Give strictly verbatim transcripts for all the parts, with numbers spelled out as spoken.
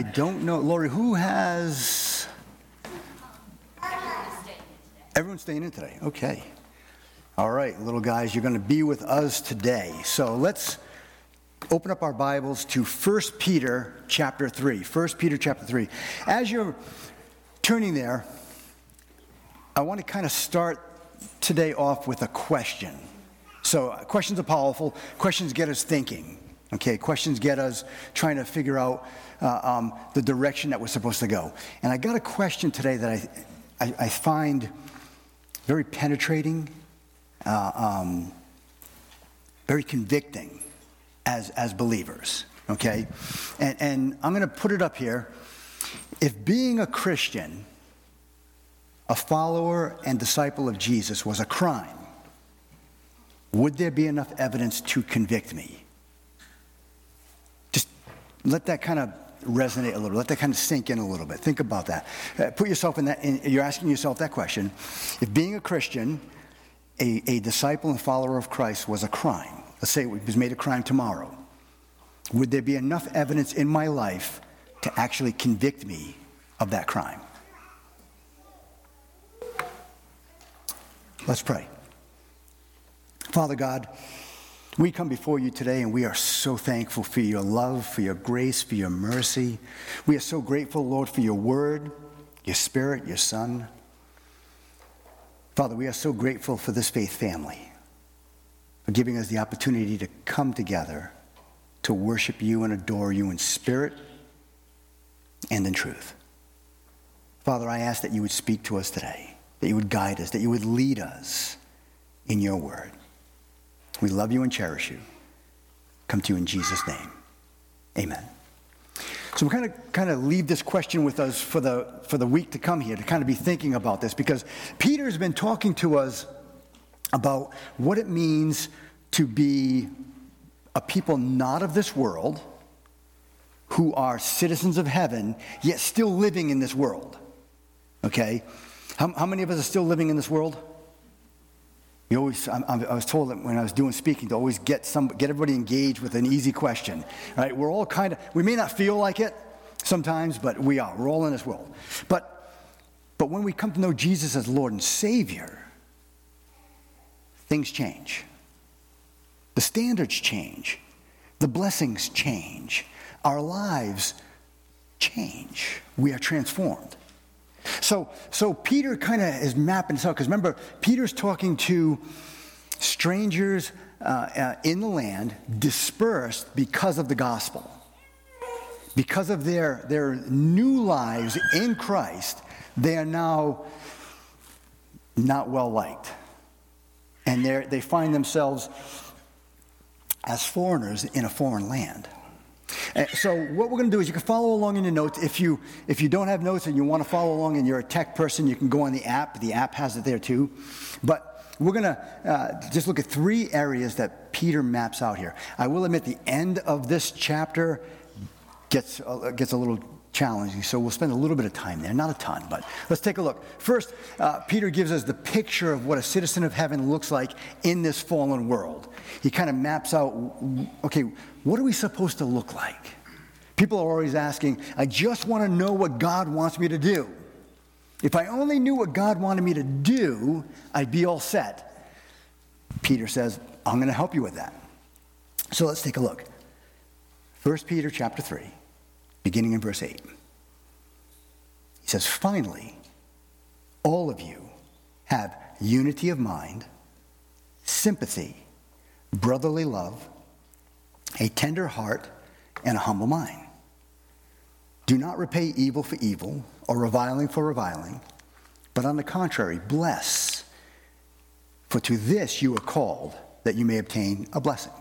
I don't know, Lori, who has... Everyone's staying in today. Okay. All right, little guys, you're going to be with us today. So let's open up our Bibles to First Peter chapter three. First Peter chapter three. As you're turning there, I want to kind of start today off with a question. So questions are powerful. Questions get us thinking. Okay, questions get us trying to figure out uh, um, the direction that we're supposed to go. And I got a question today that I, I, I find very penetrating, uh, um, very convicting as as believers. Okay, and and I'm going to put it up here. If being a Christian, a follower and disciple of Jesus was a crime, would there be enough evidence to convict me? Just let that kind of resonate a little. Let that kind of sink in a little bit. Think about that. Uh, put yourself in that. In, you're asking yourself that question. If being a Christian, a, a disciple and follower of Christ was a crime, let's say it was made a crime tomorrow, would there be enough evidence in my life to actually convict me of that crime? Let's pray. Father God, we come before you today and we are so thankful for your love, for your grace, for your mercy. We are so grateful, Lord, for your word, your spirit, your son. Father, we are so grateful for this faith family, for giving us the opportunity to come together to worship you and adore you in spirit and in truth. Father, I ask that you would speak to us today, that you would guide us, that you would lead us in your word. We love you and cherish you. Come to you in Jesus' name. Amen. So we kind of kind of leave this question with us for the for the week to come here, to kind of be thinking about this, because Peter's been talking to us about what it means to be a people not of this world, who are citizens of heaven, yet still living in this world. Okay? How, how many of us are still living in this world? You always, I, I was told that when I was doing speaking to always get some, get everybody engaged with an easy question. Right? We're all kind of, we may not feel like it sometimes, but we are. We're all in this world. But, but when we come to know Jesus as Lord and Savior, things change. The standards change. The blessings change. Our lives change. We are transformed. So, so Peter kind of is mapping this out, because remember, Peter's talking to strangers uh, uh, in the land, dispersed because of the gospel. Because of their, their new lives in Christ, they are now not well liked. And they they find themselves as foreigners in a foreign land. Uh, so what we're going to do is you can follow along in your notes. If you if you don't have notes and you want to follow along and you're a tech person, you can go on the app. The app has it there too. But we're going to uh, just look at three areas that Peter maps out here. I will admit the end of this chapter gets, uh, gets a little challenging, so we'll spend a little bit of time there. Not a ton, but let's take a look. First, uh, Peter gives us the picture of what a citizen of heaven looks like in this fallen world. He kind of maps out, okay, what are we supposed to look like? People are always asking, I just want to know what God wants me to do. If I only knew what God wanted me to do, I'd be all set. Peter says, I'm going to help you with that. So let's take a look. First Peter chapter three, beginning in verse eight. He says, finally, all of you have unity of mind, sympathy, brotherly love, a tender heart, and a humble mind. Do not repay evil for evil or reviling for reviling, but on the contrary, bless. For to this you are called, that you may obtain a blessing.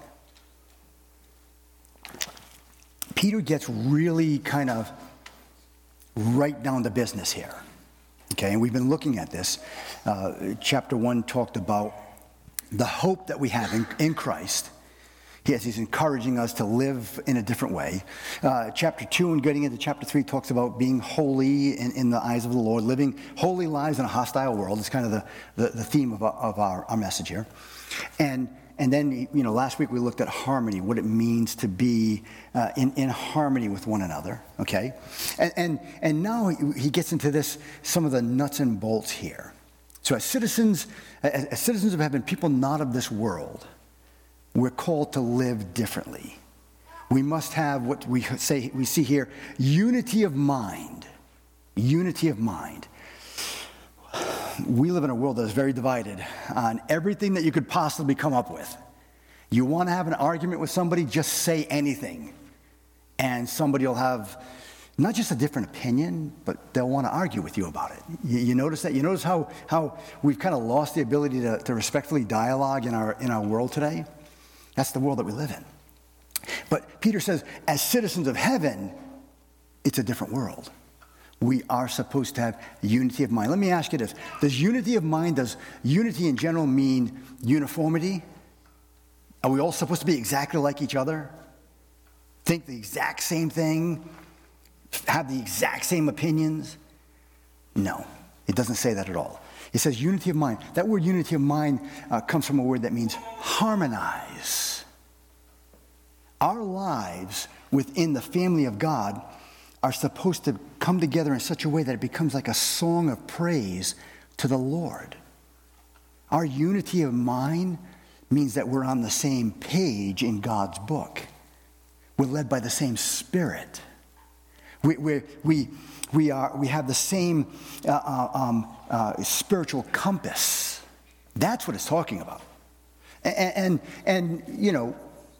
Peter gets really kind of right down to business here. Okay, and we've been looking at this. Uh, chapter one talked about the hope that we have in, in Christ. Yes, he's encouraging us to live in a different way. Uh, chapter two and getting into chapter three talks about being holy in, in the eyes of the Lord, living holy lives in a hostile world. It's kind of the, the, the theme of, our, of our, our message here. And and then, you know, last week we looked at harmony, what it means to be uh, in, in harmony with one another, okay? And, and, and now he, he gets into this, some of the nuts and bolts here. So as citizens, as, as citizens of heaven, people not of this world, we're called to live differently. We must have what we say, we see here, unity of mind. Unity of mind. We live in a world that is very divided on everything that you could possibly come up with. You want to have an argument with somebody, just say anything. And somebody will have not just a different opinion, but they'll want to argue with you about it. You, you notice that? You notice how, how we've kind of lost the ability to, to respectfully dialogue in our, in our world today? That's the world that we live in. But Peter says, as citizens of heaven, it's a different world. We are supposed to have unity of mind. Let me ask you this. Does unity of mind, does unity in general mean uniformity? Are we all supposed to be exactly like each other? Think the exact same thing? Have the exact same opinions? No, it doesn't say that at all. It says unity of mind. That word unity of mind uh, comes from a word that means harmonize. Our lives within the family of God are supposed to come together in such a way that it becomes like a song of praise to the Lord. Our unity of mind means that we're on the same page in God's book. We're led by the same Spirit. We we we we are we have the same uh, uh, um, uh, spiritual compass. That's what it's talking about. And, and and you know,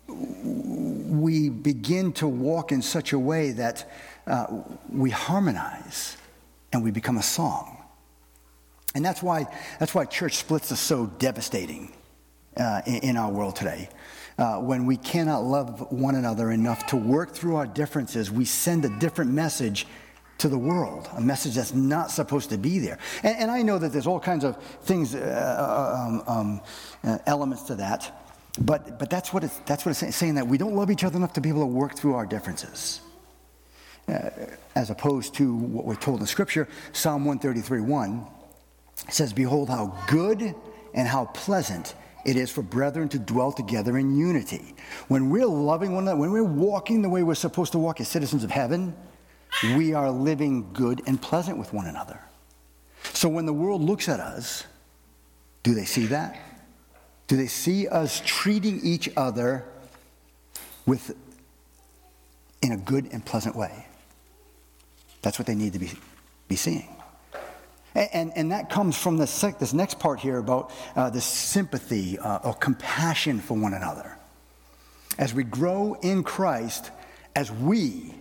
we begin to walk in such a way that uh, we harmonize and we become a song. And that's why that's why church splits are so devastating uh, in, in our world today. Uh, when we cannot love one another enough to work through our differences, we send a different message to the world, a message that's not supposed to be there. And, and I know that there's all kinds of things, uh, um, um, uh, elements to that. But but that's what it's that's what it's saying, saying that we don't love each other enough to be able to work through our differences. Uh, as opposed to what we're told in Scripture, Psalm one thirty-three one says, "Behold how good and how pleasant it is for brethren to dwell together in unity." When we're loving one another, when we're walking the way we're supposed to walk as citizens of heaven, we are living good and pleasant with one another. So when the world looks at us, do they see that? Do they see us treating each other with, in a good and pleasant way? That's what they need to be, be seeing. And, and, and that comes from this, this next part here about uh, this sympathy uh, or compassion for one another. As we grow in Christ, as we,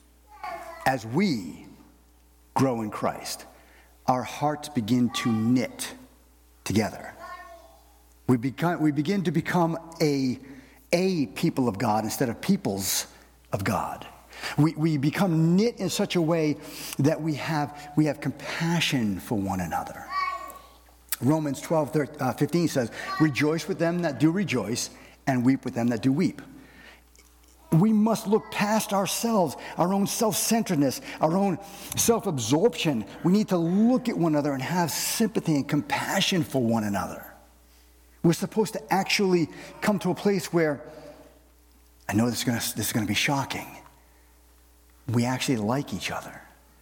as we grow in Christ, our hearts begin to knit together. We, become, we begin to become a, a people of God instead of peoples of God. We, we become knit in such a way that we have, we have compassion for one another. Romans twelve fifteen says, "Rejoice with them that do rejoice, and weep with them that do weep." We must look past ourselves, our own self-centeredness, our own self-absorption. We need to look at one another and have sympathy and compassion for one another. We're supposed to actually come to a place where, I know this is going to, this is going to be shocking, we actually like each other.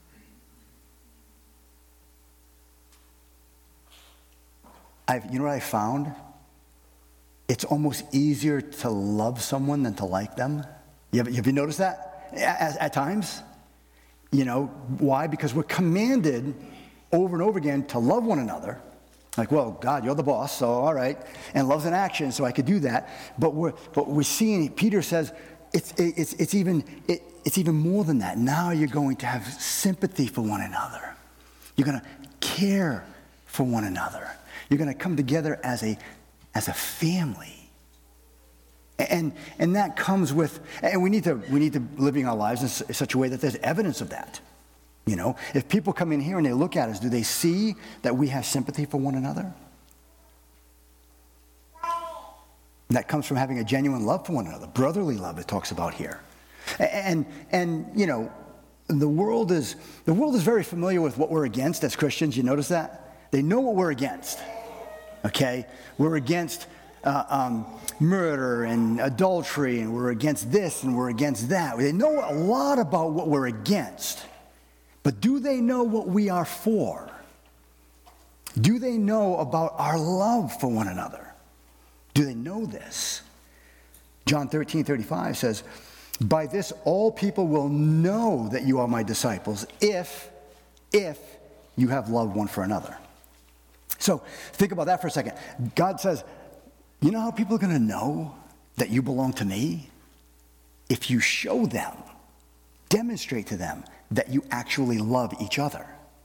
I've, you know what I found? It's almost easier to love someone than to like them. You have, have you noticed that at, at times? You know, why? Because we're commanded over and over again to love one another. Like, well, God, you're the boss, so all right. And love's an action, so I could do that. But we're but we're seeing, Peter says, it's it's it's even it, it's even more than that. Now you're going to have sympathy for one another. You're going to care for one another. You're going to come together as a as a family. And and that comes with, and we need to we need to living our lives in such a way that there's evidence of that. You know, if people come in here and they look at us, do they see that we have sympathy for one another? And that comes from having a genuine love for one another, brotherly love it talks about here. And and you know, the world is the world is very familiar with what we're against as Christians. You notice that? They know what we're against. Okay? We're against uh, um, murder and adultery, and we're against this and we're against that. They know a lot about what we're against, but do they know what we are for? Do they know about our love for one another? Do they know this? John thirteen thirty-five says, by this all people will know that you are my disciples if, if you have love one for another. So think about that for a second. God says, you know how people are going to know that you belong to me? If you show them, demonstrate to them that you actually love each other.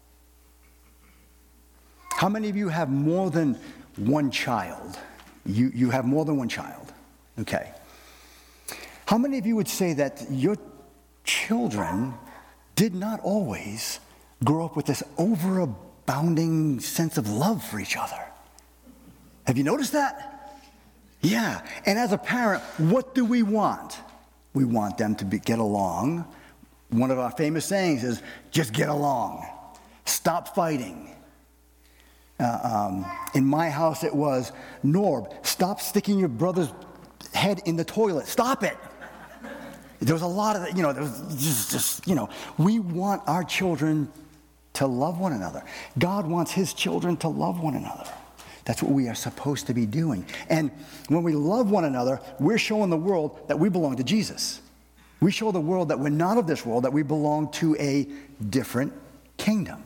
How many of you have more than one child? You, you have more than one child. Okay. How many of you would say that your children did not always grow up with this overabounding sense of love for each other? Have you noticed that? Yeah. And as a parent, what do we want? We want them to be, get along. One of our famous sayings is, just get along. Stop fighting. Uh, um, in my house, it was, Norb, stop sticking your brother's head in the toilet. Stop it. There was a lot of that, you know, there was just, just, you know, we want our children to love one another. God wants his children to love one another. That's what we are supposed to be doing. And when we love one another, we're showing the world that we belong to Jesus. We show the world that we're not of this world, that we belong to a different kingdom.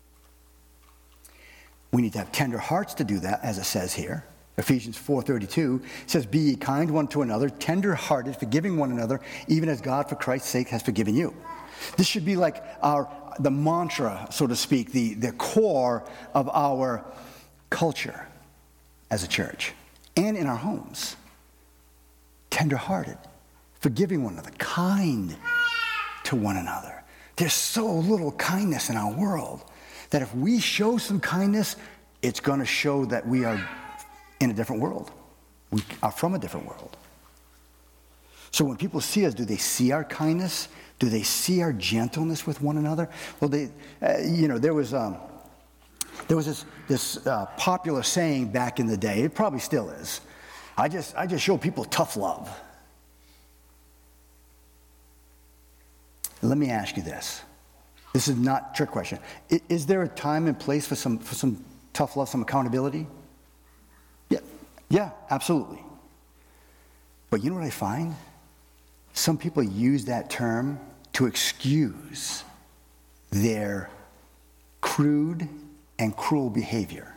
We need to have tender hearts to do that, as it says here. Ephesians four thirty-two says, be ye kind one to another, tender-hearted, forgiving one another, even as God for Christ's sake has forgiven you. This should be like our the mantra, so to speak, the, the core of our culture as a church and in our homes. Tender-hearted, forgiving one another, kind to one another. There's so little kindness in our world that if we show some kindness, it's going to show that we are in a different world. We are from a different world. So when people see us, do they see our kindness? Do they see our gentleness with one another? Well, they, uh, you know, there was um, there was this this uh, popular saying back in the day. It probably still is. I just I just show people tough love. Let me ask you this. This is not a trick question. Is, is there a time and place for some for some tough love, some accountability? Yeah, yeah, absolutely. But you know what I find? Some people use that term to excuse their crude and cruel behavior.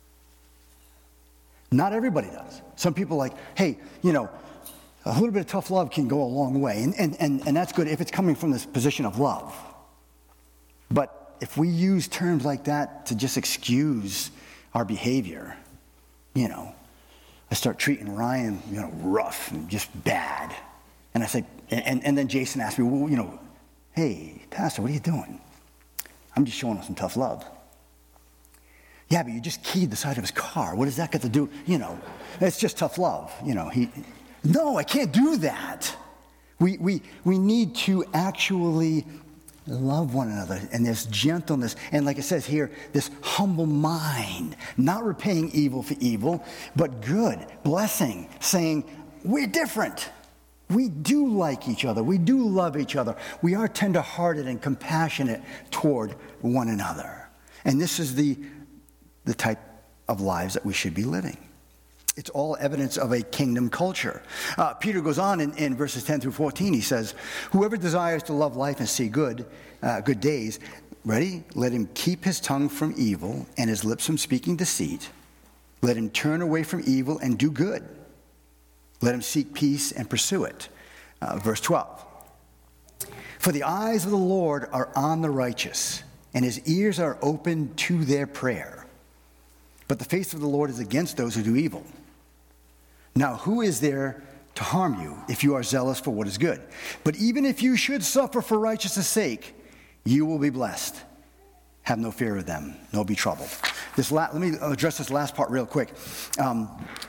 Not everybody does. Some people are like, hey, you know, a little bit of tough love can go a long way. And, and, and, and that's good if it's coming from this position of love. But if we use terms like that to just excuse our behavior, you know, I start treating Ryan, you know, rough and just bad. And I say, and, and then Jason asked me, well, you know, hey, Pastor, what are you doing? I'm just showing him some tough love. Yeah, but you just keyed the side of his car. What does that got to do? You know, it's just tough love. You know, he, no, I can't do that. We, we, we need to actually love one another, and this gentleness, and like it says here, this humble mind, not repaying evil for evil, but good, blessing, saying, we're different. We do like each other. We do love each other. We are tender-hearted and compassionate toward one another. And this is the, the type of lives that we should be living. It's all evidence of a kingdom culture. Uh, Peter goes on in, in verses ten through fourteen. He says, whoever desires to love life and see good, uh, good days, ready? Let him keep his tongue from evil and his lips from speaking deceit. Let him turn away from evil and do good. Let him seek peace and pursue it. Uh, verse twelve. For the eyes of the Lord are on the righteous, and his ears are open to their prayer. But the face of the Lord is against those who do evil. Now, who is there to harm you if you are zealous for what is good? But even if you should suffer for righteousness' sake, you will be blessed. Have no fear of them, nor be troubled. This la- let me address this last part real quick. Um,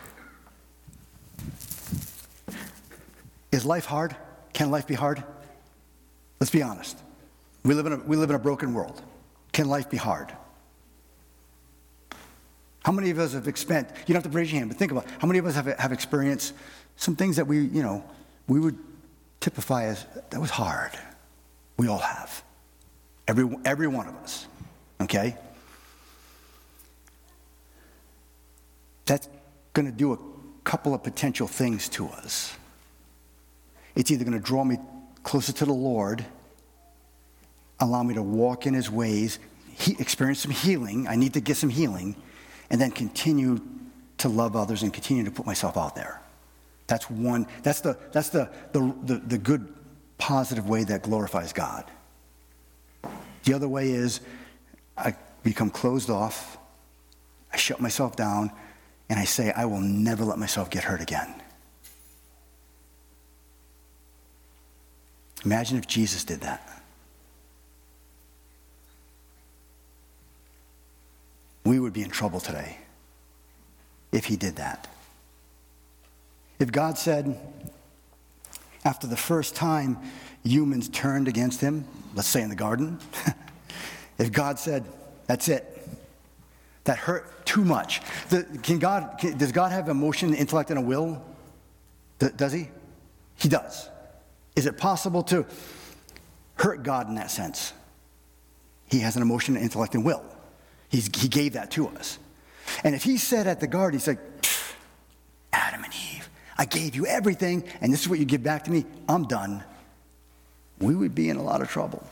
is life hard? Can life be hard? Let's be honest. We live in a, we live in a broken world. Can life be hard? How many of us have experienced, you don't have to raise your hand, but think about how many of us have, have experienced some things that we, you know, we would typify as, that was hard. We all have. Every, every one of us, okay? That's going to do a couple of potential things to us. It's either going to draw me closer to the Lord, allow me to walk in his ways, he, experience some healing. I need to get some healing, and then continue to love others and continue to put myself out there. That's one, that's the that's the the, the, the good, positive way that glorifies God. The other way is I become closed off, I shut myself down, and I say, I will never let myself get hurt again. Imagine if Jesus did that. We would be in trouble today if he did that. If God said, after the first time humans turned against him, let's say in the garden, if God said, that's it, that hurt too much. The, can God, can, does God have emotion, intellect, and a will? D- does he? He does. Is it possible to hurt God in that sense? He has an emotion, intellect, and will. He's, he gave that to us. And if he said at the garden, he's like, Adam and Eve, I gave you everything, and this is what you give back to me, I'm done. We would be in a lot of trouble.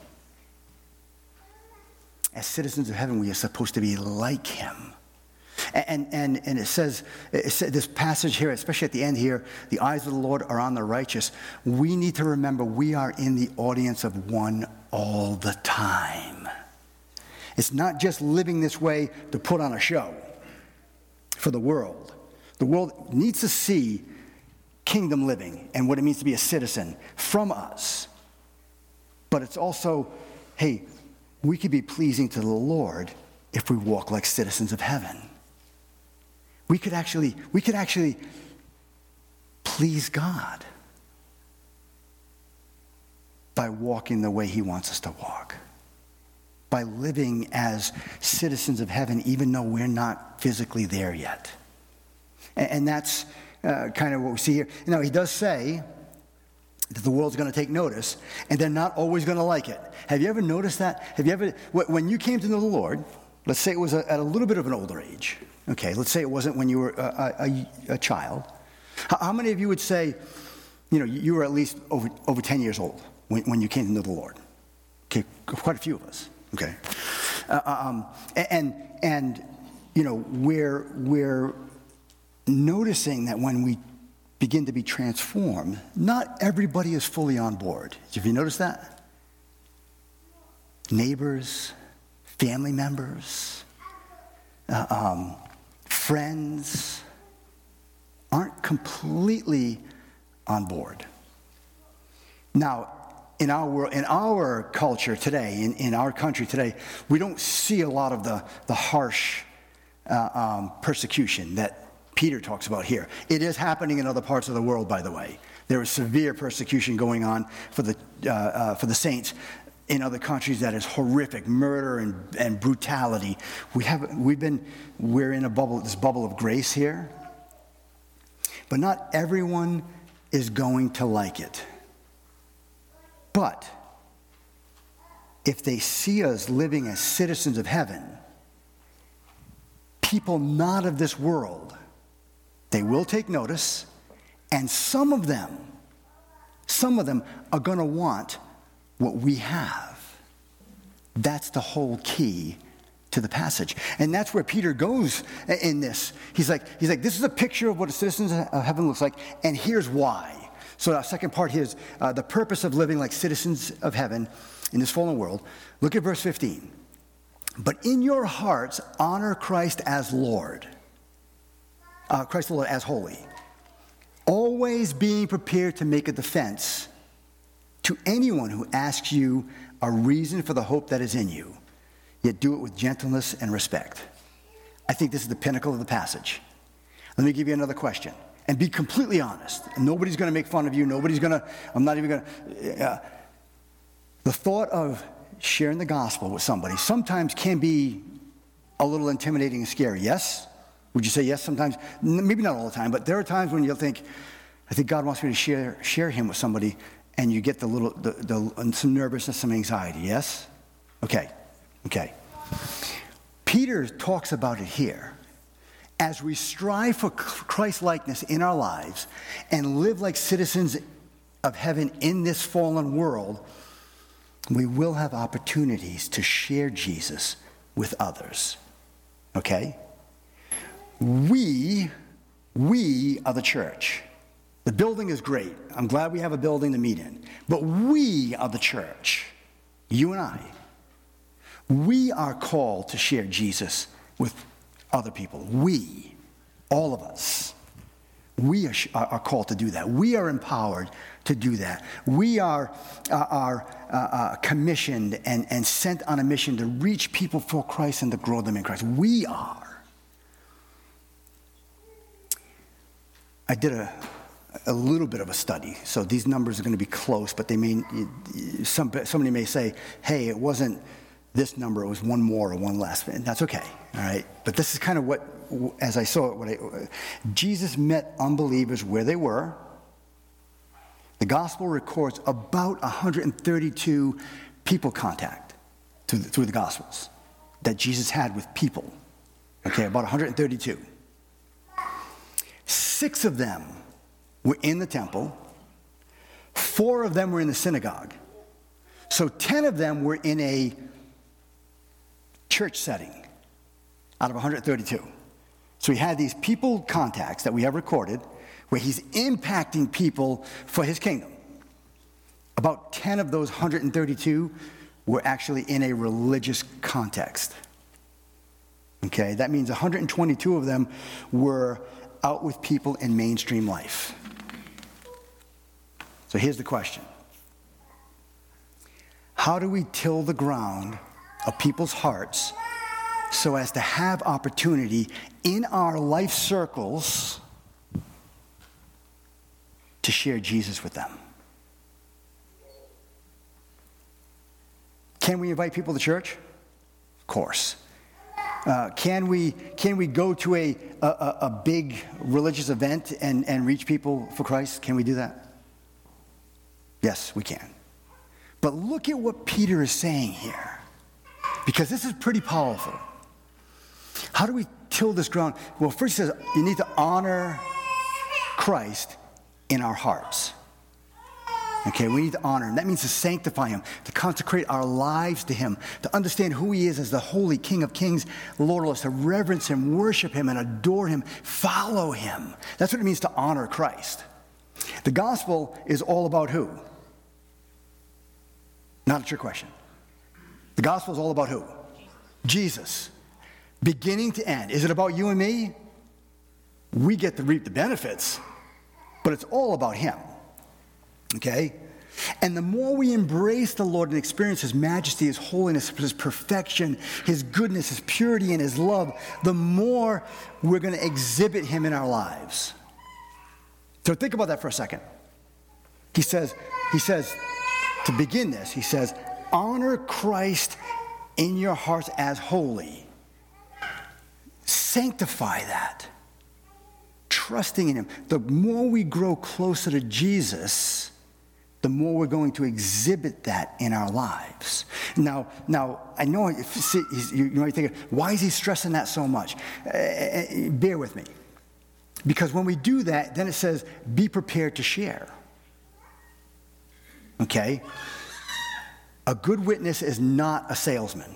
As citizens of heaven, we are supposed to be like him. And, and, and it says, it says, this passage here, especially at the end here, the eyes of the Lord are on the righteous. We need to remember we are in the audience of one all the time. It's not just living this way to put on a show for the world. The world needs to see kingdom living and what it means to be a citizen from us. But it's also, hey, we could be pleasing to the Lord if we walk like citizens of heaven. We could actually, we could actually please God by walking the way he wants us to walk. By living as citizens of heaven, even though we're not physically there yet. And, and that's uh, kind of what we see here. Now, he does say that the world's going to take notice, and they're not always going to like it. Have you ever noticed that? Have you ever, when you came to know the Lord, let's say it was a, at a little bit of an older age. Okay, let's say it wasn't when you were a, a, a child. How, how many of you would say, you know, you were at least over, over ten years old when, when you came to know the Lord? Okay, quite a few of us. Okay, uh, um, and and you know we're we're noticing that when we begin to be transformed, not everybody is fully on board. Have you noticed that? Neighbors, family members, uh, um, friends aren't completely on board. Now, in our world, in our culture today, in, in our country today, we don't see a lot of the, the harsh uh, um, persecution that Peter talks about here. It is happening in other parts of the world, by the way. There is severe persecution going on for the uh, uh, for the saints in other countries that is horrific, murder and, and brutality. We have we've been we're in a bubble, this bubble of grace here, but not everyone is going to like it. But if they see us living as citizens of heaven, people not of this world, they will take notice, and some of them, some of them are going to want what we have. That's the whole key to the passage. And that's where Peter goes in this. He's like, he's like, this is a picture of what a citizen of heaven looks like, and here's why. So our second part here is uh, the purpose of living like citizens of heaven in this fallen world. Look at verse fifteen. But in your hearts, honor Christ as Lord. Uh, Christ the Lord as holy. Always being prepared to make a defense to anyone who asks you a reason for the hope that is in you. Yet do it with gentleness and respect. I think this is the pinnacle of the passage. Let me give you another question. And be completely honest. Nobody's going to make fun of you. Nobody's going to, I'm not even going to. Uh, the thought of sharing the gospel with somebody sometimes can be a little intimidating and scary, yes? Would you say yes sometimes? Maybe not all the time, but there are times when you'll think, I think God wants me to share share him with somebody, and you get the little, the, the, some nervousness, some anxiety, yes? Okay, okay. Peter talks about it here. As we strive for Christ-likeness in our lives and live like citizens of heaven in this fallen world, we will have opportunities to share Jesus with others, okay? We, we are the church. The building is great. I'm glad we have a building to meet in. But we are the church, you and I. We are called to share Jesus with other people. We, all of us, we are, are called to do that. We are empowered to do that. We are, uh, are uh, uh, commissioned and, and sent on a mission to reach people for Christ and to grow them in Christ. We are. I did a... a little bit of a study, so these numbers are going to be close, but they may, some, somebody may say, hey, it wasn't this number, it was one more or one less, and that's okay, all right? But this is kind of what, as I saw it, what I, Jesus met unbelievers where they were. The gospel records about one hundred thirty-two people contact through the, through the gospels that Jesus had with people, okay, about one hundred thirty-two. Six of them were in the temple. Four of them were in the synagogue. So ten of them were in a church setting out of one hundred thirty-two. So he had these people contacts that we have recorded where he's impacting people for his kingdom. About ten of those one hundred thirty-two were actually in a religious context. Okay, that means one hundred twenty-two of them were out with people in mainstream life. So here's the question. How do we till the ground of people's hearts so as to have opportunity in our life circles to share Jesus with them? Can we invite people to church? Of course. Uh, can we can we go to a, a, a big religious event and, and reach people for Christ? Can we do that? Yes, we can. But look at what Peter is saying here, because this is pretty powerful. How do we till this ground? Well, first he says you need to honor Christ in our hearts. Okay, we need to honor him. That means to sanctify him, to consecrate our lives to him, to understand who he is as the holy King of Kings, Lord of Lords, to reverence him, worship him, and adore him, follow him. That's what it means to honor Christ. The gospel is all about who? Not a trick question. The gospel is all about who? Jesus. Beginning to end. Is it about you and me? We get to reap the benefits, but it's all about him. Okay? And the more we embrace the Lord and experience his majesty, his holiness, his perfection, his goodness, his purity, and his love, the more we're going to exhibit him in our lives. So think about that for a second. He says, he says, to begin this, he says, honor Christ in your hearts as holy. Sanctify that. Trusting in him. The more we grow closer to Jesus, the more we're going to exhibit that in our lives. Now, now I know if, you know, you're thinking, why is he stressing that so much? Uh, bear with me. Because when we do that, then it says, be prepared to share. Okay? A good witness is not a salesman.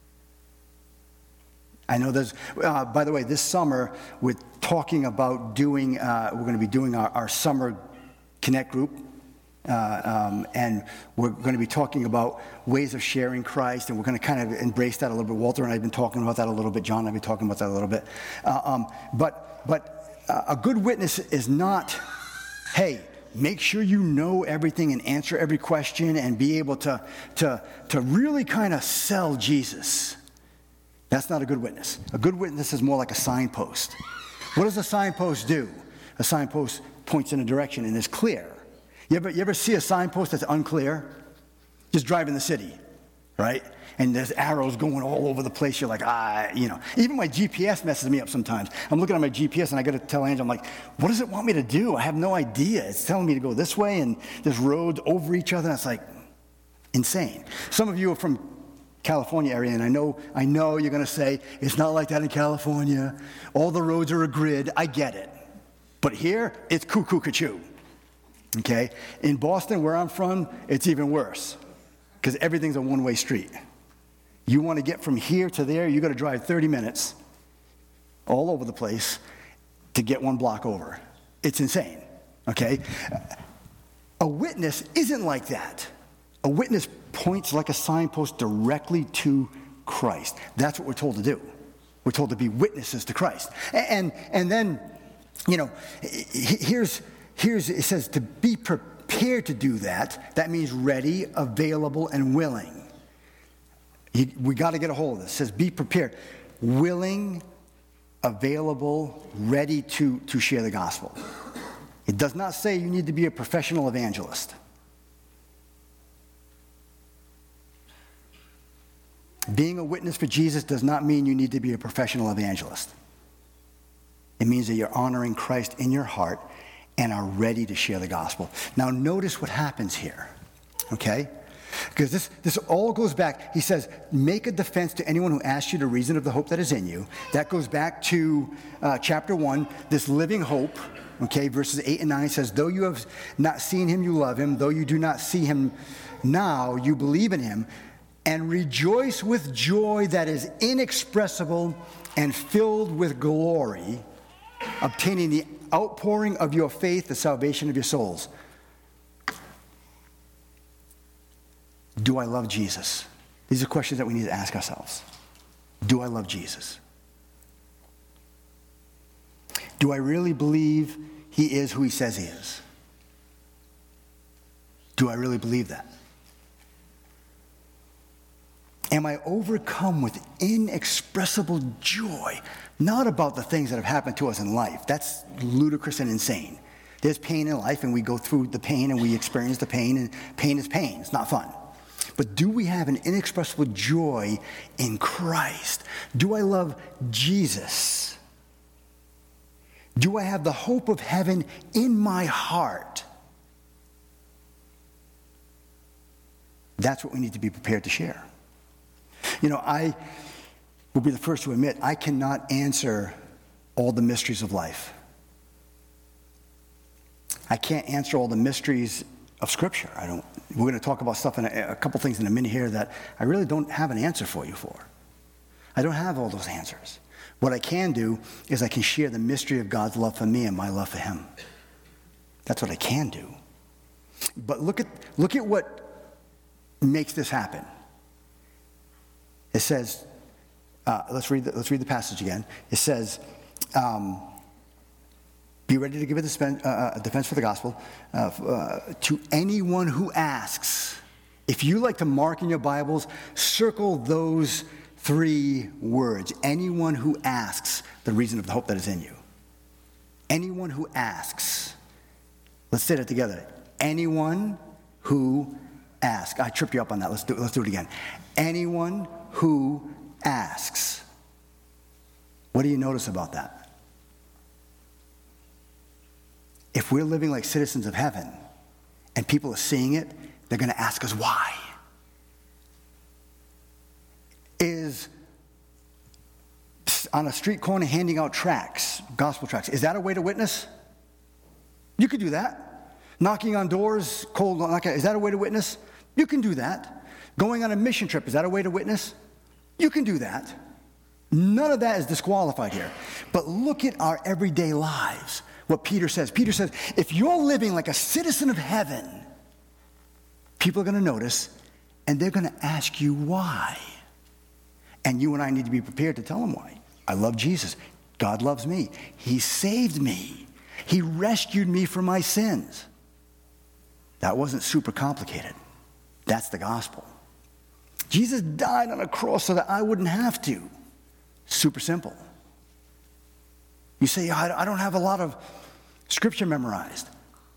I know there's, uh, by the way, this summer, we're talking about doing, uh, we're going to be doing our, our summer Connect group. Uh, um, and we're going to be talking about ways of sharing Christ, and we're going to kind of embrace that a little bit. Walter and I have been talking about that a little bit. John and I have been talking about that a little bit. Uh, um, but but uh, a good witness is not, hey, make sure you know everything and answer every question and be able to to to really kind of sell Jesus. That's not a good witness. A good witness is more like a signpost. What does a signpost do? A signpost points in a direction and is clear. You ever, you ever see a signpost that's unclear? Just drive in the city. right? And there's arrows going all over the place. You're like, ah, you know. Even my G P S messes me up sometimes. I'm looking at my G P S and I got to tell Angela, I'm like, what does it want me to do? I have no idea. It's telling me to go this way and there's roads over each other. And it's like insane. Some of you are from California area, and I know, I know you're going to say, it's not like that in California. All the roads are a grid. I get it. But here, it's cuckoo-ca-choo. Okay? In Boston, where I'm from, it's even worse because everything's a one-way street. You want to get from here to there, you got to drive thirty minutes all over the place to get one block over. It's insane, okay? A witness isn't like that. A witness points like a signpost directly to Christ. That's what we're told to do. We're told to be witnesses to Christ. And, and then, you know, here's, here's, it says to be prepared to do that. That means ready, available, and willing. You, we got to get a hold of this. It says be prepared, willing, available, ready to, to share the gospel. It does not say you need to be a professional evangelist. Being a witness for Jesus does not mean you need to be a professional evangelist. It means that you're honoring Christ in your heart and are ready to share the gospel. Now notice what happens here, okay? Because this, this all goes back. He says, make a defense to anyone who asks you the reason of the hope that is in you. That goes back to uh, chapter one, this living hope. Okay, verses eight and nine says, though you have not seen him, you love him. Though you do not see him now, you believe in him. And rejoice with joy that is inexpressible and filled with glory, obtaining the outpouring of your faith, the salvation of your souls. Do I love Jesus? These are questions that we need to ask ourselves. Do I love Jesus? Do I really believe he is who he says he is? Do I really believe that? Am I overcome with inexpressible joy? Not about the things that have happened to us in life. That's ludicrous and insane. There's pain in life, and we go through the pain, and we experience the pain, and pain is pain. It's not fun. But do we have an inexpressible joy in Christ? Do I love Jesus? Do I have the hope of heaven in my heart? That's what we need to be prepared to share. You know, I will be the first to admit I cannot answer all the mysteries of life. I can't answer all the mysteries of Scripture. I don't. We're going to talk about stuff in a, a couple things in a minute here that I really don't have an answer for you for. I don't have all those answers. What I can do is I can share the mystery of God's love for me and my love for him. That's what I can do. But look at look at what makes this happen. It says, uh, let's read the, let's read the passage again. It says, um, be ready to give a defense, uh, a defense for the gospel uh, uh, to anyone who asks. If you like to mark in your Bibles, circle those three words. Anyone who asks the reason of the hope that is in you. Anyone who asks. Let's say that together. Anyone who asks. I tripped you up on that. Let's do, let's do it again. Anyone who asks. What do you notice about that? If we're living like citizens of heaven and people are seeing it, they're going to ask us why. Is on a street corner handing out tracts, gospel tracts, is that a way to witness? You could do that. Knocking on doors, cold knocking, is that a way to witness? You can do that. Going on a mission trip, is that a way to witness? You can do that. None of that is disqualified here. But look at our everyday lives. What Peter says. Peter says, if you're living like a citizen of heaven, people are going to notice, and they're going to ask you why. And you and I need to be prepared to tell them why. I love Jesus. God loves me. He saved me. He rescued me from my sins. That wasn't super complicated. That's the gospel. Jesus died on a cross so that I wouldn't have to. Super simple. You say, I don't have a lot of scripture memorized.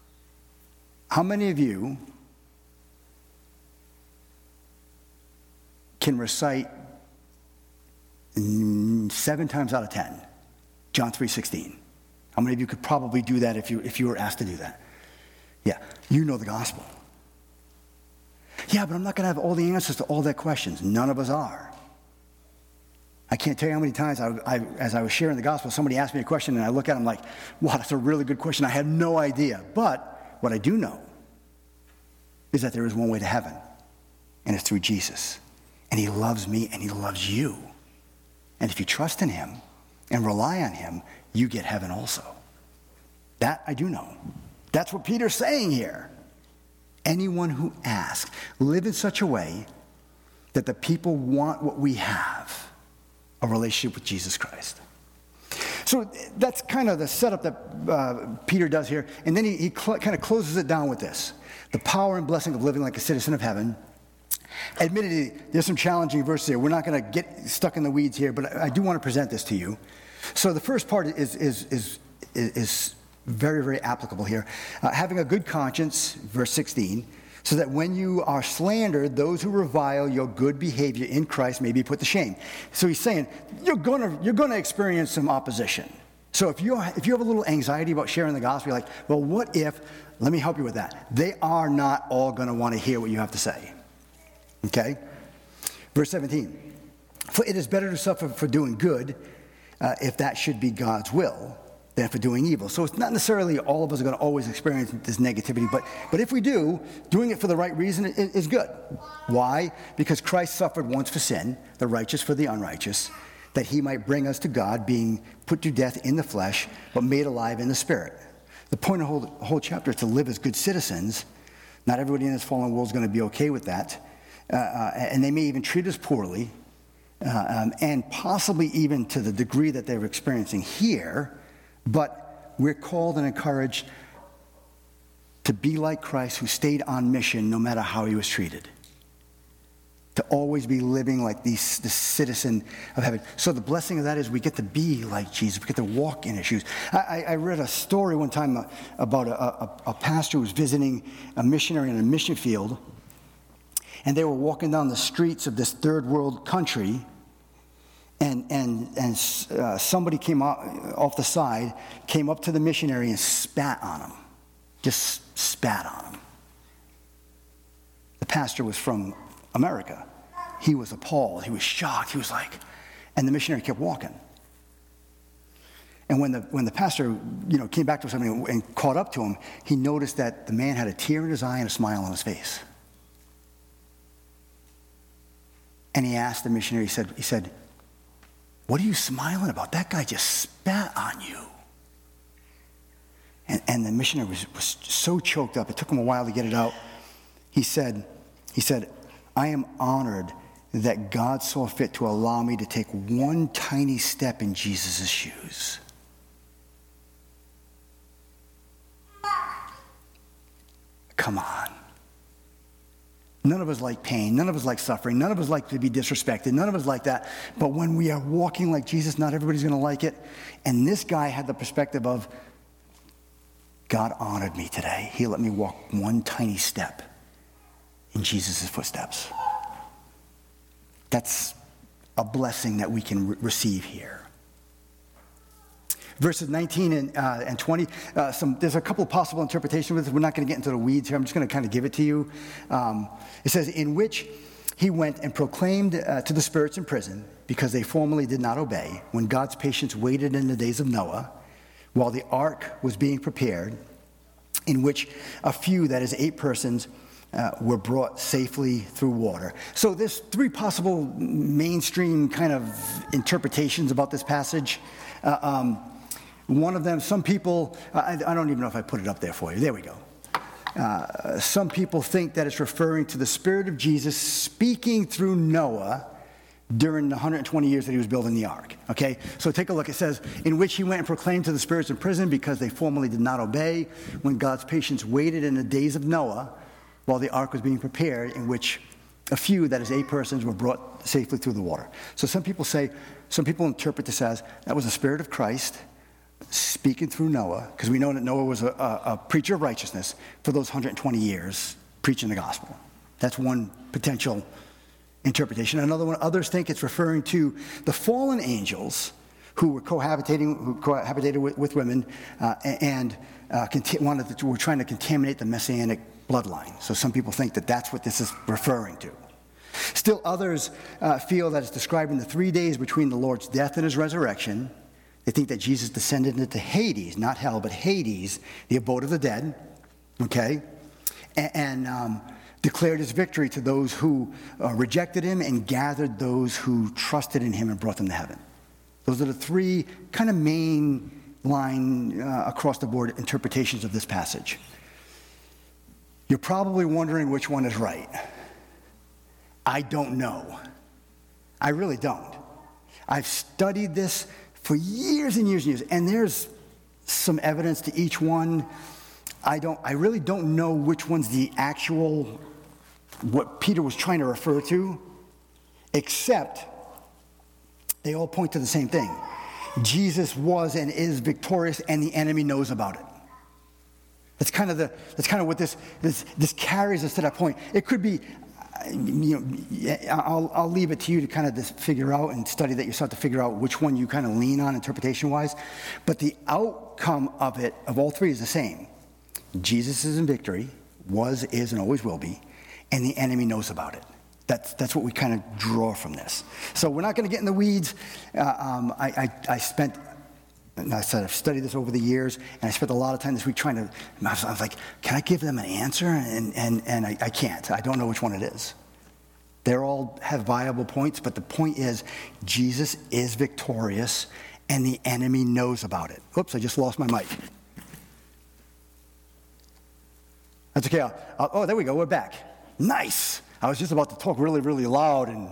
How many of you can recite seven times out of ten John three sixteen. How many of you could probably do that if you if you were asked to do that? Yeah, you know the gospel. Yeah, but I'm not going to have all the answers to all their questions. None of us are. I can't tell you how many times, I, I, as I was sharing the gospel, somebody asked me a question, and I look at them like, wow, that's a really good question. I had no idea. But what I do know is that there is one way to heaven, and it's through Jesus. And he loves me, and he loves you. And if you trust in him and rely on him, you get heaven also. That I do know. That's what Peter's saying here. Anyone who asks, live in such a way that the people want what we have, a relationship with Jesus Christ. So that's kind of the setup that uh, Peter does here. And then he, he cl- kind of closes it down with this. The power and blessing of living like a citizen of heaven. Admittedly, there's some challenging verses here. We're not going to get stuck in the weeds here, but I, I do want to present this to you. So the first part is, is, is, is very, very applicable here. Uh, having a good conscience, verse sixteen, so that when you are slandered, those who revile your good behavior in Christ may be put to shame. So he's saying, you're going to you're going to experience some opposition. So if you if you have a little anxiety about sharing the gospel, you're like, well, what if, let me help you with that. They are not all going to want to hear what you have to say. Okay? Verse seventeen, for it is better to suffer for doing good, uh, if that should be God's will, than for doing evil. So it's not necessarily all of us are going to always experience this negativity, but, but if we do, doing it for the right reason is, is good. Why? Because Christ suffered once for sin, the righteous for the unrighteous, that he might bring us to God, being put to death in the flesh, but made alive in the spirit. The point of the whole, whole chapter is to live as good citizens. Not everybody in this fallen world is going to be okay with that. Uh, uh, and they may even treat us poorly, uh, um, and possibly even to the degree that they're experiencing here. But we're called and encouraged to be like Christ, who stayed on mission no matter how he was treated. To always be living like the, the citizen of heaven. So the blessing of that is we get to be like Jesus. We get to walk in his shoes. I, I read a story one time about a, a, a pastor who was visiting a missionary in a mission field. And they were walking down the streets of this third world country. And and and uh, somebody came out, off the side, came up to the missionary and spat on him. Just spat on him. The pastor was from America. He was appalled. He was shocked. He was like, and the missionary kept walking. And when the when the pastor, you know, came back to him and, and caught up to him, he noticed that the man had a tear in his eye and a smile on his face. And he asked the missionary, he said, he said, what are you smiling about? That guy just spat on you. And, and the missionary was, was so choked up, it took him a while to get it out. He said, he said, I am honored that God saw fit to allow me to take one tiny step in Jesus' shoes. Come on. None of us like pain. None of us like suffering. None of us like to be disrespected. None of us like that. But when we are walking like Jesus, not everybody's going to like it. And this guy had the perspective of, God honored me today. He let me walk one tiny step in Jesus' footsteps. That's a blessing that we can re- receive here. Verses nineteen and, uh, and twenty, uh, some, there's a couple of possible interpretations with this. We're not going to get into the weeds here. I'm just going to kind of give it to you. Um, it says, in which he went and proclaimed uh, to the spirits in prison, because they formerly did not obey, when God's patience waited in the days of Noah, while the ark was being prepared, in which a few, that is eight persons, uh, were brought safely through water. So there's three possible mainstream kind of interpretations about this passage. Uh, um, One of them, some people, I, I don't even know if I put it up there for you. There we go. Uh, some people think that it's referring to the Spirit of Jesus speaking through Noah during the one hundred twenty years that he was building the ark. Okay? So take a look. It says, in which he went and proclaimed to the spirits in prison, because they formerly did not obey, when God's patience waited in the days of Noah, while the ark was being prepared, in which a few, that is eight persons, were brought safely through the water. So some people say, some people interpret this as, that was the Spirit of Christ speaking through Noah, because we know that Noah was a, a, a preacher of righteousness for those one hundred twenty years, preaching the gospel. That's one potential interpretation. Another one, others think it's referring to the fallen angels who were cohabitating, who cohabitated with, with women uh, and uh, conti- wanted to, were trying to contaminate the Messianic bloodline. So some people think that that's what this is referring to. Still others uh, feel that it's describing the three days between the Lord's death and his resurrection. They think that Jesus descended into Hades, not hell, but Hades, the abode of the dead, okay, and, and um, declared his victory to those who uh, rejected him and gathered those who trusted in him and brought them to heaven. Those are the three kind of main line uh, across the board interpretations of this passage. You're probably wondering which one is right. I don't know. I really don't. I've studied this for years and years and years, and there's some evidence to each one. I don't. I really don't know which one's the actual, what Peter was trying to refer to, except they all point to the same thing. Jesus was and is victorious, and the enemy knows about it. That's kind of the. That's kind of what this this this carries us to that point. It could be. You know, I'll, I'll leave it to you to kind of just figure out and study that yourself to figure out which one you kind of lean on interpretation-wise. But the outcome of it, of all three, is the same. Jesus is in victory, was, is, and always will be, and the enemy knows about it. That's, that's what we kind of draw from this. So we're not going to get in the weeds. Uh, um, I, I, I spent, and I said I've studied this over the years, and I spent a lot of time this week trying to, I was, I was like, can I give them an answer? And, and, and I, I can't. I don't know which one it is. They all have viable points, but the point is Jesus is victorious, and the enemy knows about it. Oops, I just lost my mic. That's okay. I'll, I'll, oh, there we go. We're back. Nice. I was just about to talk really, really loud and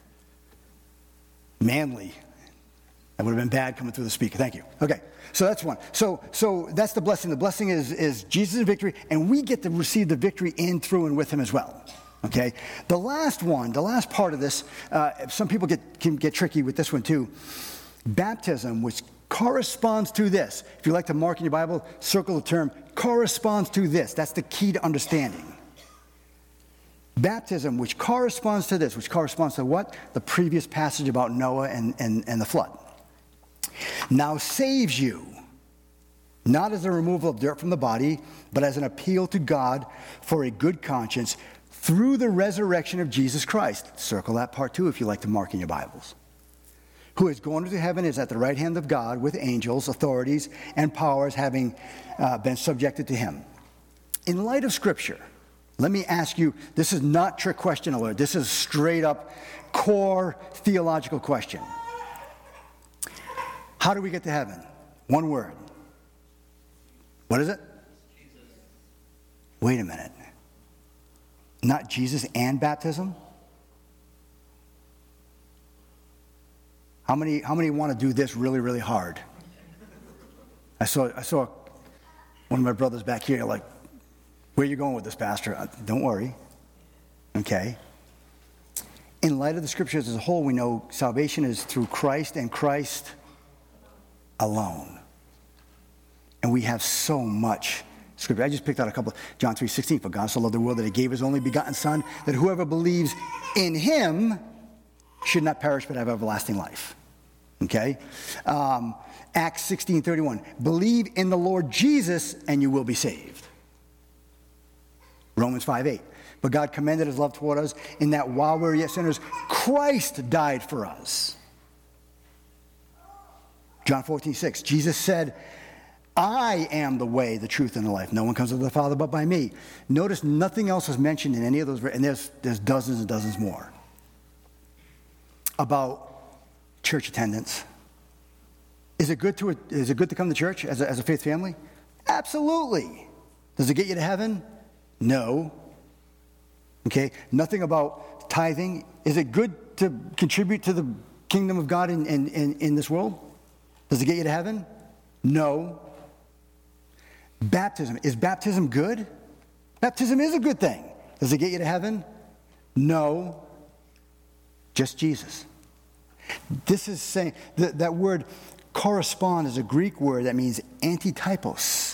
manly. That would have been bad coming through the speaker. Thank you. Okay, so that's one. So so that's the blessing. The blessing is, is Jesus' victory, and we get to receive the victory in, through, and with him as well. Okay? The last one, the last part of this, uh, some people get can get tricky with this one too. Baptism, which corresponds to this. If you like to mark in your Bible, circle the term, corresponds to this. That's the key to understanding. Baptism, which corresponds to this, which corresponds to what? The previous passage about Noah and, and, and the flood. Now saves you, not as a removal of dirt from the body, but as an appeal to God for a good conscience through the resurrection of Jesus Christ. Circle that part too if you like to mark in your Bibles. Who has gone into heaven, is at the right hand of God with angels, authorities, and powers having uh, been subjected to him. In light of Scripture, let me ask you, this is not trick question alert. This is straight up core theological question. How do we get to heaven? One word. What is it? Jesus. Wait a minute. Not Jesus and baptism? How many how many want to do this really, really hard? I saw I saw one of my brothers back here like, where are you going with this, Pastor? Uh, don't worry. Okay. In light of the Scriptures as a whole, we know salvation is through Christ and Christ alone. And we have so much Scripture. I just picked out a couple. John three sixteen, for God so loved the world that he gave his only begotten Son, that whoever believes in him should not perish but have everlasting life. Okay? Um, Acts sixteen thirty-one, believe in the Lord Jesus and you will be saved. Romans five eight, but God commended his love toward us in that while we were yet sinners, Christ died for us. John fourteen six, Jesus said, I am the way, the truth, and the life. No one comes to the Father but by me. Notice nothing else is mentioned in any of those, and there's, there's dozens and dozens more, about church attendance. Is it good to, is it good to come to church as a, as a faith family? Absolutely. Does it get you to heaven? No. Okay, nothing about tithing. Is it good to contribute to the kingdom of God in, in, in, in this world? Does it get you to heaven? No. Baptism. Is baptism good? Baptism is a good thing. Does it get you to heaven? No. Just Jesus. This is saying, that, that word correspond is a Greek word that means antitypos.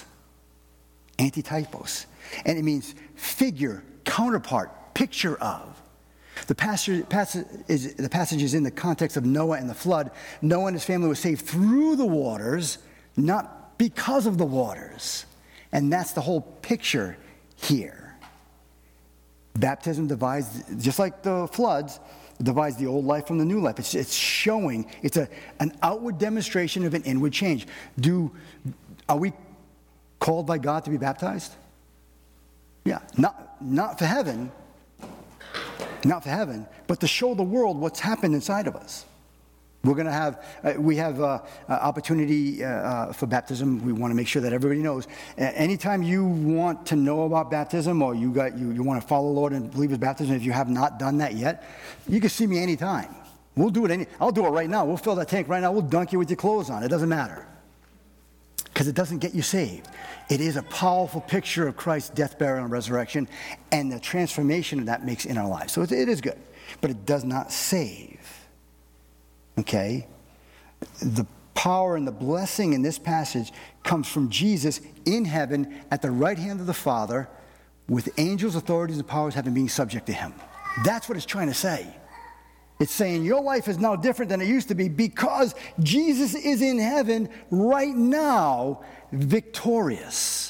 Antitypos. And it means figure, counterpart, picture of. The passage, passage is, the passage is in the context of Noah and the flood. Noah and his family were saved through the waters, not because of the waters. And that's the whole picture here. Baptism divides, just like the floods, divides the old life from the new life. It's, it's showing, it's a, an outward demonstration of an inward change. Do, are we called by God to be baptized? Yeah, not, not for heaven, not for heaven, but to show the world what's happened inside of us. We're going to have, uh, we have uh, uh, opportunity uh, uh, for baptism. We want to make sure that everybody knows. Uh, anytime you want to know about baptism, or you got you, you want to follow the Lord and believe His baptism, if you have not done that yet, you can see me anytime. We'll do it any, I'll do it right now. We'll fill that tank right now. We'll dunk you with your clothes on. It doesn't matter. Because it doesn't get you saved. It is a powerful picture of Christ's death, burial, and resurrection, and the transformation that makes in our lives. So it, it is good, but it does not save. Okay? The power and the blessing in this passage comes from Jesus in heaven at the right hand of the Father, with angels, authorities, and powers having being subject to Him. That's what it's trying to say. It's saying your life is now different than it used to be because Jesus is in heaven right now, victorious.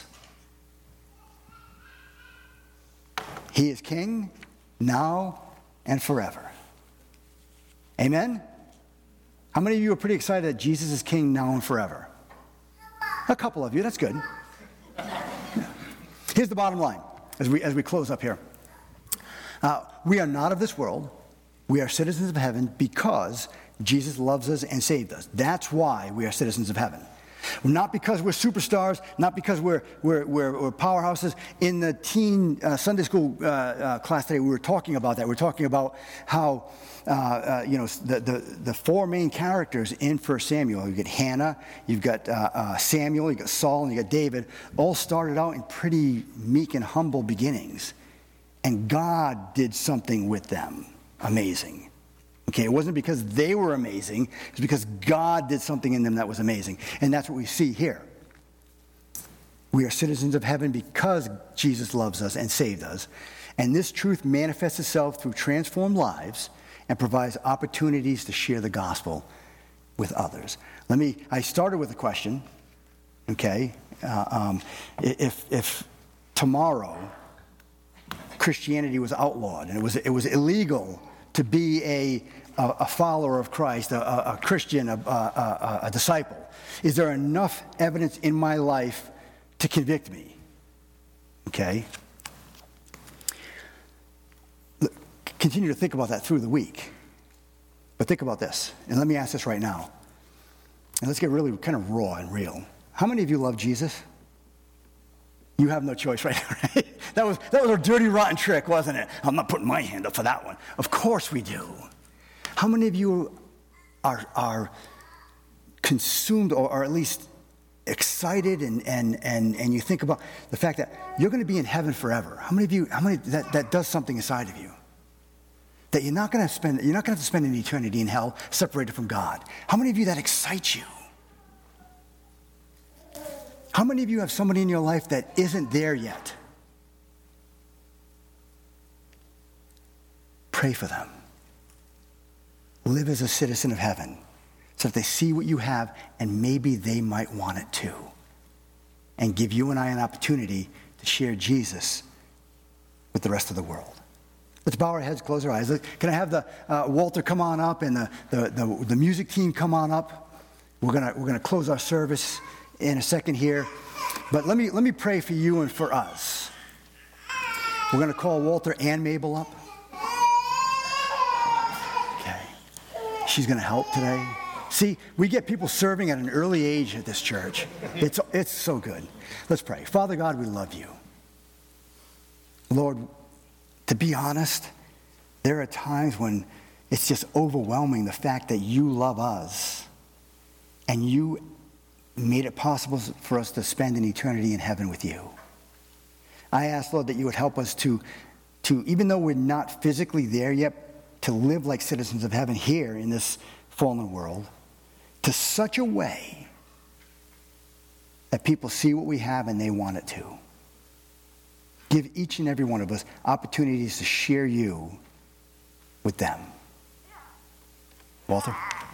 He is King now and forever. Amen? How many of you are pretty excited that Jesus is King now and forever? A couple of you, that's good. Here's the bottom line as we, as we close up here. Uh, we are not of this world. We are citizens of heaven because Jesus loves us and saved us. That's why we are citizens of heaven. Not because we're superstars, not because we're, we're, we're, we're powerhouses. In the teen uh, Sunday school uh, uh, class today, we were talking about that. We were talking about how, uh, uh, you know, the, the, the four main characters in First Samuel. You've got Hannah, you've got uh, uh, Samuel, you've got Saul, and you've got David. All started out in pretty meek and humble beginnings. And God did something with them. Amazing. Okay, it wasn't because they were amazing. It was because God did something in them that was amazing. And that's what we see here. We are citizens of heaven because Jesus loves us and saved us. And this truth manifests itself through transformed lives and provides opportunities to share the gospel with others. Let me, I started with a question, okay? Uh, um, if, if tomorrow Christianity was outlawed and it was, it was illegal to be a, a, a follower of Christ, a, a, a Christian, a, a, a disciple, is there enough evidence in my life to convict me? Okay? Look, continue to think about that through the week. But think about this, and let me ask this right now. And let's get really kind of raw and real. How many of you love Jesus? You have no choice right now, right? That was, that was a dirty, rotten trick, wasn't it? I'm not putting my hand up for that one. Of course we do. How many of you are, are consumed or, or at least excited and, and, and, and you think about the fact that you're going to be in heaven forever? How many of you, how many, that, that does something inside of you? That you're not going to spend, you're not going to have to spend an eternity in hell separated from God. How many of you that excites you? How many of you have somebody in your life that isn't there yet? Pray for them. Live as a citizen of heaven so that they see what you have and maybe they might want it too. And give you and I an opportunity to share Jesus with the rest of the world. Let's bow our heads, close our eyes. Can I have the uh, Walter come on up and the, the, the, the music team come on up? We're gonna, we're gonna close our service in a second here. But let me, let me pray for you and for us. We're going to call Walter and Mabel up. Okay. She's going to help today. See, we get people serving at an early age at this church. It's, it's so good. Let's pray. Father God, we love you. Lord, to be honest, there are times when it's just overwhelming, the fact that you love us and you made it possible for us to spend an eternity in heaven with you. I ask, Lord, that you would help us to, to, even though we're not physically there yet, to live like citizens of heaven here in this fallen world, to such a way that people see what we have and they want it too. Give each and every one of us opportunities to share you with them. Walter?